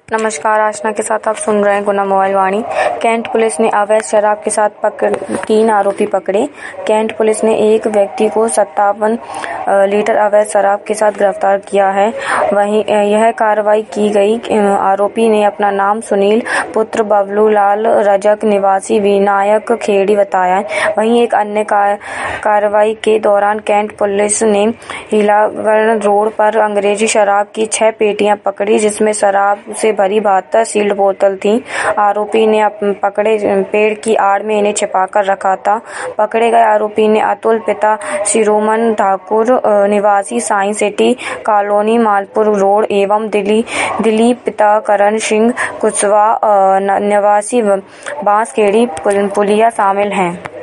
नमस्कार, आशना के साथ आप सुन रहे हैं गुना मोबाइल वाणी। कैंट पुलिस ने अवैध शराब के साथ 3 आरोपी पकड़े। कैंट पुलिस ने एक व्यक्ति को 57 लीटर अवैध शराब के साथ गिरफ्तार किया है। वहीं यह कार्रवाई की गई आरोपी ने अपना नाम सुनील पुत्र बबलू लाल रजक निवासी विनायक खेड़ी बताया। वहीं एक अन्य कार्रवाई के दौरान कैंट पुलिस ने हिलागढ़ रोड पर अंग्रेजी शराब की 6 पेटियां पकड़ी, जिसमें शराब से भरी 72 सील्ड बोतल थी। आरोपी ने पकड़े पेड़ की आड़ में इन्हें छिपाकर रखा था। पकड़े गए आरोपी ने अतुल पिता शिरोमन ठाकुर निवासी science city colony Malpur road एवं दिलीप पिता करण सिंह कुशवाहा निवासी बांसखेड़ी पुलिया शामिल हैं।